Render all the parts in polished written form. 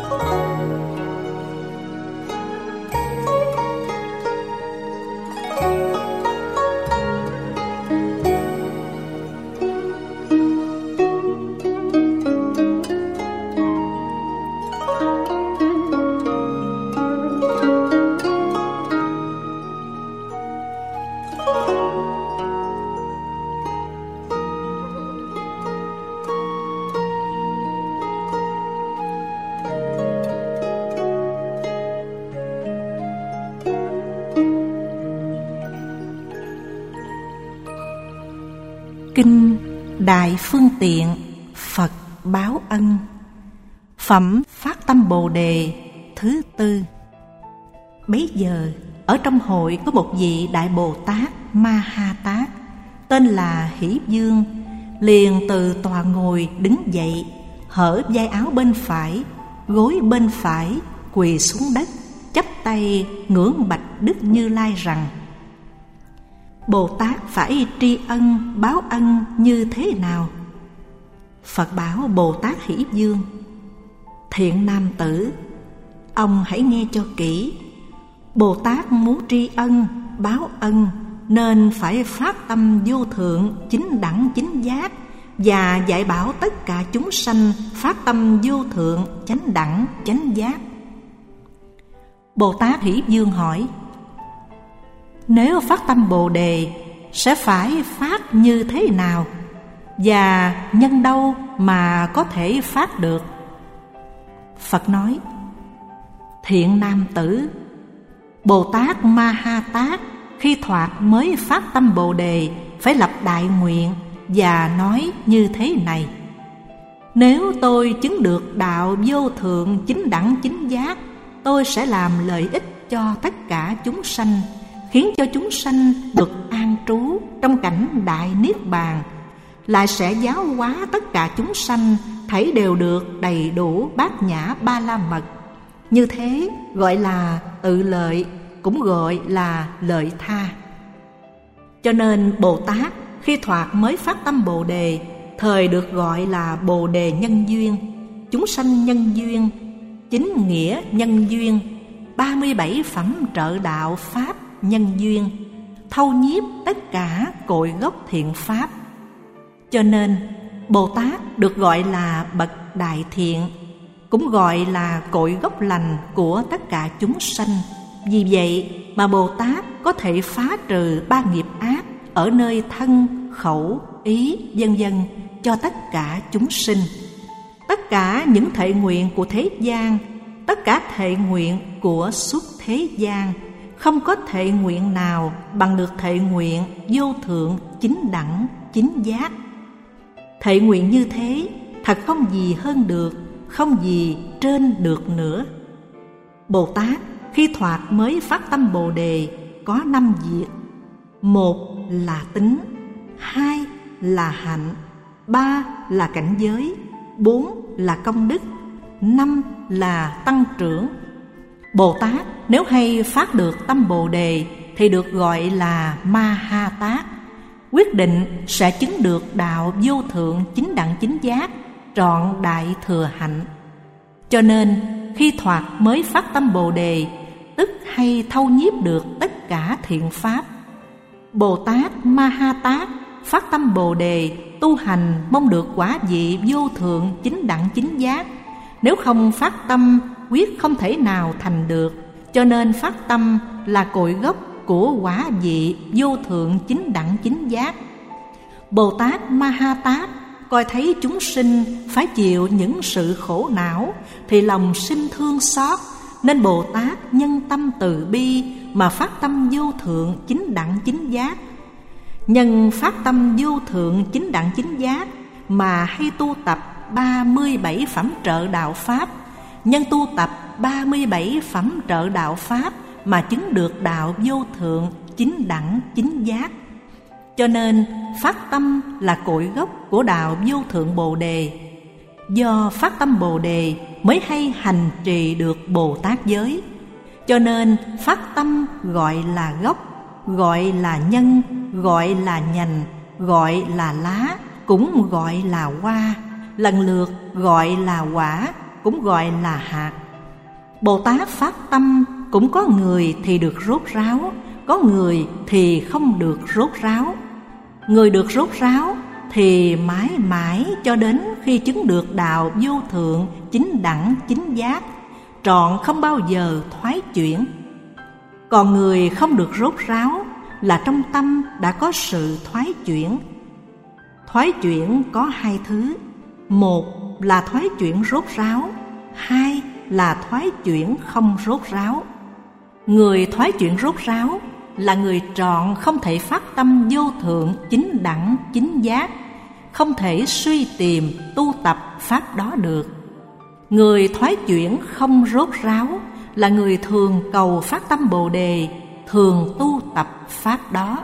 Kinh Đại Phương Tiện Phật Báo Ân. Phẩm Phát Tâm Bồ Đề thứ tư. Bấy giờ ở trong hội có một vị Đại Bồ Tát Ma Ha Tát, tên là Hỷ Dương, liền từ tòa ngồi đứng dậy, hở vai áo bên phải, gối bên phải, quỳ xuống đất, chắp tay ngưỡng bạch Đức Như Lai rằng: Bồ Tát phải tri ân báo ân như thế nào? Phật bảo Bồ Tát Hỷ Dương: Thiện nam tử, ông hãy nghe cho kỹ. Bồ Tát muốn tri ân báo ân nên phải phát tâm vô thượng chính đẳng chính giác, và dạy bảo tất cả chúng sanh phát tâm vô thượng chánh đẳng chánh giác. Bồ Tát Hỷ Dương hỏi: Nếu phát tâm Bồ Đề sẽ phải phát như thế nào, và nhân đâu mà có thể phát được? Phật nói: Thiện nam tử, Bồ Tát Ma Ha Tát khi thoạt mới phát tâm Bồ Đề phải lập đại nguyện và nói như thế này: Nếu tôi chứng được đạo vô thượng chính đẳng chính giác, tôi sẽ làm lợi ích cho tất cả chúng sanh, khiến cho chúng sanh được an trú trong cảnh đại niết bàn, lại sẽ giáo hóa tất cả chúng sanh thảy đều được đầy đủ bát nhã ba la mật. Như thế gọi là tự lợi, cũng gọi là lợi tha. Cho nên Bồ Tát khi thoạt mới phát tâm Bồ Đề, thời được gọi là Bồ Đề nhân duyên, chúng sanh nhân duyên, chính nghĩa nhân duyên, 37 phẩm trợ đạo pháp nhân duyên, thâu nhiếp tất cả cội gốc thiện pháp. Cho nên Bồ Tát được gọi là bậc đại thiện, cũng gọi là cội gốc lành của tất cả chúng sanh. Vì vậy mà Bồ Tát có thể phá trừ ba nghiệp ác ở nơi thân, khẩu, ý, vân vân cho tất cả chúng sinh. Tất cả những thệ nguyện của thế gian, tất cả thệ nguyện của suốt thế gian, không có thệ nguyện nào bằng được thệ nguyện vô thượng chính đẳng chính giác. Thệ nguyện như thế thật không gì hơn được, không gì trên được nữa. Bồ Tát khi thoạt mới phát tâm Bồ Đề có 5 việc: 1 là tính, 2 là hạnh, 3 là cảnh giới, 4 là công đức, 5 là tăng trưởng. Bồ Tát nếu hay phát được tâm Bồ Đề thì được gọi là Ma Ha Tát, quyết định sẽ chứng được đạo vô thượng chính đẳng chính giác, trọn đại thừa hạnh. Cho nên khi thoạt mới phát tâm Bồ Đề, tức hay thâu nhiếp được tất cả thiện pháp. Bồ Tát Ma Ha Tát phát tâm Bồ Đề tu hành mong được quả vị vô thượng chính đẳng chính giác. Nếu không phát tâm, quyết không thể nào thành được. Cho nên phát tâm là cội gốc của quả vị vô thượng chính đẳng chính giác. Bồ Tát Ma Ha Tát coi thấy chúng sinh phải chịu những sự khổ não thì lòng sinh thương xót, nên Bồ Tát nhân tâm từ bi mà phát tâm vô thượng chính đẳng chính giác. Nhân phát tâm vô thượng chính đẳng chính giác mà hay tu tập 37 phẩm trợ đạo pháp, nhân tu tập 37 phẩm trợ đạo pháp mà chứng được đạo vô thượng chính đẳng chính giác. Cho nên phát tâm là cội gốc của đạo vô thượng Bồ Đề. Do phát tâm Bồ Đề mới hay hành trì được Bồ Tát giới. Cho nên phát tâm gọi là gốc, gọi là nhân, gọi là nhành, gọi là lá, cũng gọi là hoa, lần lượt gọi là quả, cũng gọi là hạt. Bồ Tát phát tâm cũng có người thì được rốt ráo, có người thì không được rốt ráo. Người được rốt ráo thì mãi mãi cho đến khi chứng được đạo vô thượng, chính đẳng, chính giác, trọn không bao giờ thoái chuyển. Còn người không được rốt ráo là trong tâm đã có sự thoái chuyển. Thoái chuyển có hai thứ: một là thoái chuyển rốt ráo, hai là thoái chuyển không rốt ráo. Người thoái chuyển rốt ráo là người trọn không thể phát tâm vô thượng, chính đẳng, chính giác, không thể suy tìm, tu tập pháp đó được. Người thoái chuyển không rốt ráo là người thường cầu phát tâm Bồ Đề, thường tu tập pháp đó.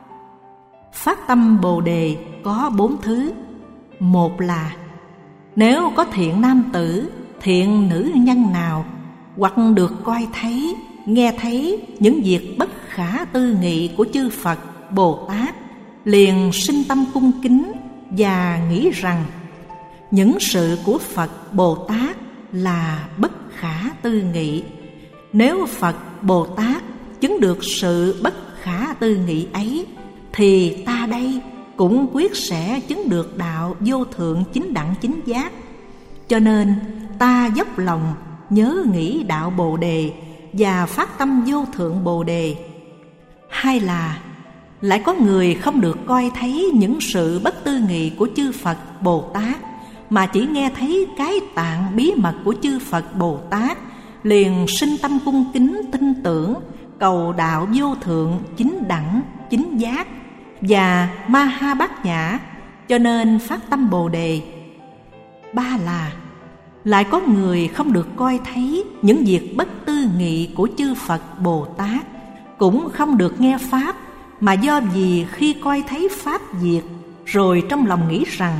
Phát tâm Bồ Đề có 4 thứ. Một là nếu có thiện nam tử, thiện nữ nhân nào, hoặc được coi thấy, nghe thấy những việc bất khả tư nghị của chư Phật, Bồ Tát, liền sinh tâm cung kính và nghĩ rằng những sự của Phật, Bồ Tát là bất khả tư nghị. Nếu Phật, Bồ Tát chứng được sự bất khả tư nghị ấy, thì ta đây cũng quyết sẽ chứng được đạo vô thượng, chính đẳng, chính giác. Cho nên ta dốc lòng nhớ nghĩ đạo Bồ Đề và phát tâm vô thượng Bồ Đề. Hai là lại có người không được coi thấy những sự bất tư nghị của chư Phật, Bồ Tát, mà chỉ nghe thấy cái tạng bí mật của chư Phật, Bồ Tát, liền sinh tâm cung kính tin tưởng, cầu đạo vô thượng, chính đẳng, chính giác và ma ha bát nhã, cho nên phát tâm Bồ Đề. Ba là lại có người không được coi thấy những việc bất tư nghị của chư Phật, Bồ Tát, cũng không được nghe pháp, mà do vì khi coi thấy pháp diệt, rồi trong lòng nghĩ rằng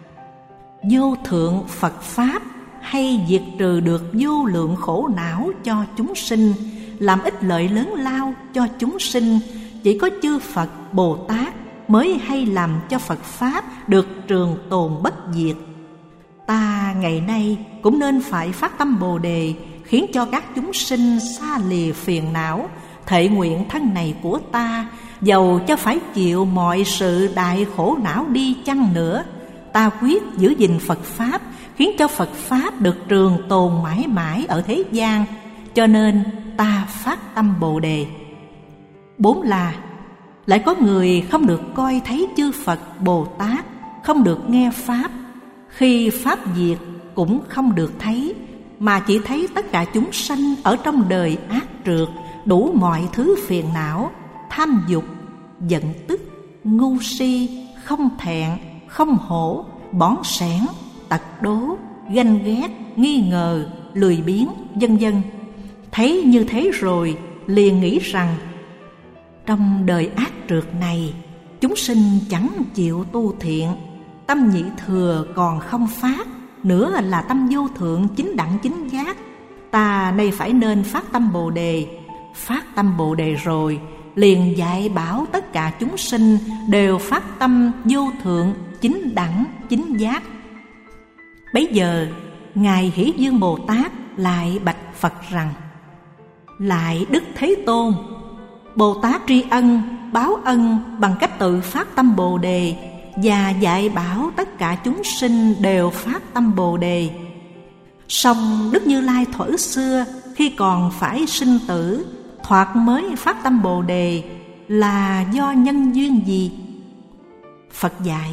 vô thượng Phật pháp hay diệt trừ được vô lượng khổ não cho chúng sinh, làm ích lợi lớn lao cho chúng sinh, chỉ có chư Phật, Bồ Tát mới hay làm cho Phật pháp được trường tồn bất diệt. Ta ngày nay cũng nên phải phát tâm Bồ Đề, khiến cho các chúng sinh xa lìa phiền não. Thệ nguyện thân này của ta, dầu cho phải chịu mọi sự đại khổ não đi chăng nữa, ta quyết giữ gìn Phật pháp, khiến cho Phật pháp được trường tồn mãi mãi ở thế gian. Cho nên ta phát tâm Bồ Đề. Bốn là lại có người không được coi thấy chư Phật, Bồ Tát, không được nghe pháp, khi pháp diệt cũng không được thấy, mà chỉ thấy tất cả chúng sanh ở trong đời ác trượt, đủ mọi thứ phiền não, tham dục, giận tức, ngu si, không thẹn, không hổ, bỏn sẻn, tật đố, ganh ghét, nghi ngờ, lười biếng, vân vân. Thấy như thế rồi liền nghĩ rằng trong đời ác trượt này, chúng sinh chẳng chịu tu thiện, tâm nhị thừa còn không phát, nữa là tâm vô thượng, chính đẳng, chính giác. Ta nay phải nên phát tâm Bồ Đề. Phát tâm Bồ Đề rồi liền dạy bảo tất cả chúng sinh đều phát tâm vô thượng, chính đẳng, chính giác. Bấy giờ Ngài Hỷ Dương Bồ Tát lại bạch Phật rằng: Lại Đức Thế Tôn, Bồ Tát tri ân, báo ân bằng cách tự phát tâm Bồ Đề và dạy bảo tất cả chúng sinh đều phát tâm Bồ Đề. Song Đức Như Lai thuở xưa khi còn phải sinh tử, thoạt mới phát tâm Bồ Đề là do nhân duyên gì? Phật dạy: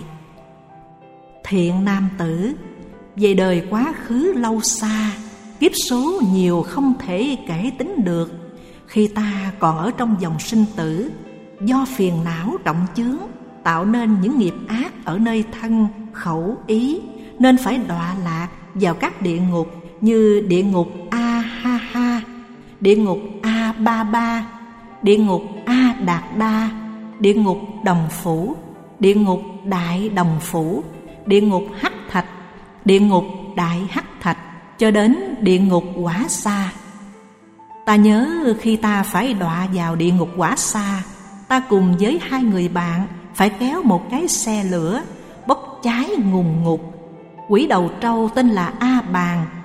Thiện nam tử, về đời quá khứ lâu xa, kiếp số nhiều không thể kể tính được, khi ta còn ở trong dòng sinh tử, do phiền não trọng chướng tạo nên những nghiệp ác ở nơi thân, khẩu, ý, nên phải đọa lạc vào các địa ngục như địa ngục A Ha Ha, địa ngục A Ba Ba, địa ngục A Đạt Đa, địa ngục Đồng Phủ, địa ngục Đại Đồng Phủ, địa ngục Hắc Thạch, địa ngục Đại Hắc Thạch, cho đến địa ngục Quả Xa. Ta nhớ khi ta phải đọa vào địa ngục Quả Xa, ta cùng với 2 người bạn phải kéo một cái xe lửa bốc cháy ngùn ngụt. Quỷ đầu trâu tên là A Bàn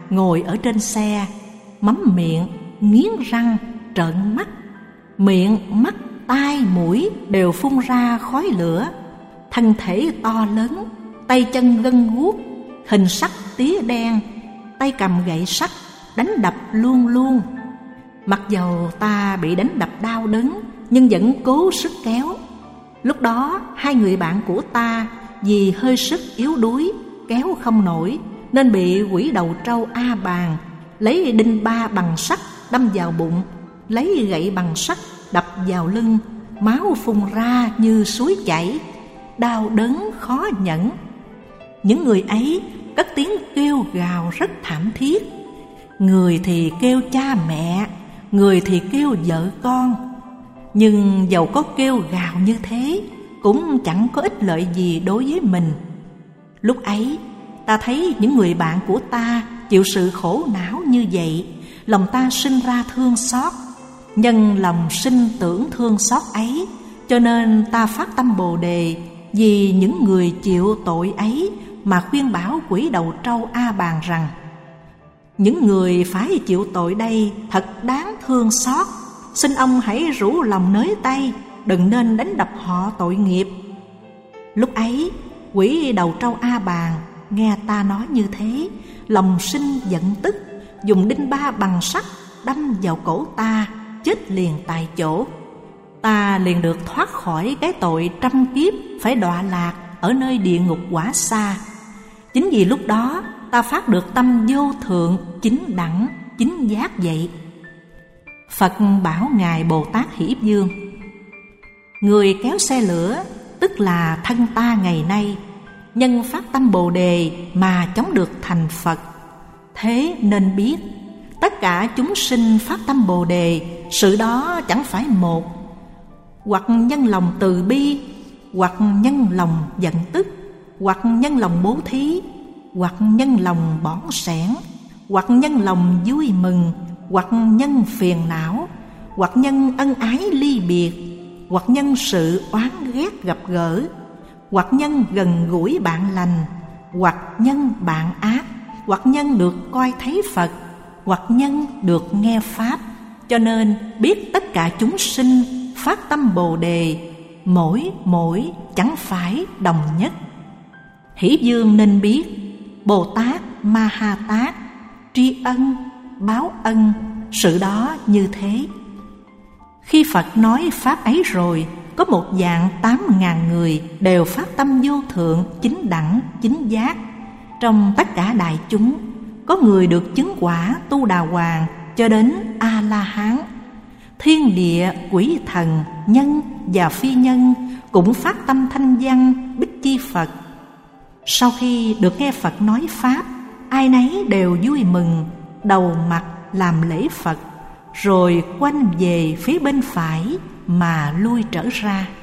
ngồi ở trên xe, mắm miệng, nghiến răng, trợn mắt. Miệng, mắt, tai, mũi đều phun ra khói lửa. Thân thể to lớn, tay chân gân guốc, hình sắc tía đen, tay cầm gậy sắt, đánh đập luôn luôn. Mặc dầu ta bị đánh đập đau đớn, nhưng vẫn cố sức kéo. Lúc đó 2 người bạn của ta vì hơi sức yếu đuối, kéo không nổi, nên bị quỷ đầu trâu A Bàn lấy đinh ba bằng sắt đâm vào bụng, lấy gậy bằng sắt đập vào lưng, máu phun ra như suối chảy, đau đớn khó nhẫn. Những người ấy cất tiếng kêu gào rất thảm thiết. Người thì kêu cha mẹ, người thì kêu vợ con. Nhưng dầu có kêu gào như thế cũng chẳng có ích lợi gì đối với mình. Lúc ấy ta thấy những người bạn của ta chịu sự khổ não như vậy, lòng ta sinh ra thương xót. Nhân lòng sinh tưởng thương xót ấy, cho nên ta phát tâm Bồ Đề vì những người chịu tội ấy, mà khuyên bảo quỷ đầu trâu A Bàn rằng: những người phải chịu tội đây thật đáng thương xót. Xin ông hãy rủ lòng nới tay, đừng nên đánh đập họ tội nghiệp. Lúc ấy quỷ đầu trâu A Bàn nghe ta nói như thế, lòng sinh giận tức, dùng đinh ba bằng sắt đâm vào cổ ta, chết liền tại chỗ. Ta liền được thoát khỏi cái tội trăm kiếp phải đọa lạc ở nơi địa ngục quả xa. Chính vì lúc đó ta phát được tâm vô thượng, chính đẳng, chính giác vậy. Phật bảo Ngài Bồ Tát Hỷ Dương: người kéo xe lửa tức là thân ta ngày nay, nhân phát tâm Bồ Đề mà chống được thành Phật. Thế nên biết tất cả chúng sinh phát tâm Bồ Đề, sự đó chẳng phải một, hoặc nhân lòng từ bi, hoặc nhân lòng giận tức, hoặc nhân lòng bố thí, hoặc nhân lòng bỏn sẻn, hoặc nhân lòng vui mừng, hoặc nhân phiền não, hoặc nhân ân ái ly biệt, hoặc nhân sự oán ghét gặp gỡ, hoặc nhân gần gũi bạn lành, hoặc nhân bạn ác, hoặc nhân được coi thấy Phật, hoặc nhân được nghe Pháp. Cho nên biết tất cả chúng sinh phát tâm Bồ Đề, mỗi chẳng phải đồng nhất. Hỷ Dương nên biết Bồ Tát Ma Ha Tát tri ân báo ân, sự đó như thế. Khi Phật nói Pháp ấy rồi, có 1.800.000 người đều phát tâm vô thượng, chính đẳng, chính giác. Trong tất cả đại chúng, có người được chứng quả Tu Đà Hoàng cho đến A-la-hán. Thiên địa, quỷ thần, nhân và phi nhân cũng phát tâm thanh văn Bích Chi Phật. Sau khi được nghe Phật nói Pháp, ai nấy đều vui mừng, đầu mặt làm lễ Phật, rồi quanh về phía bên phải mà lui trở ra.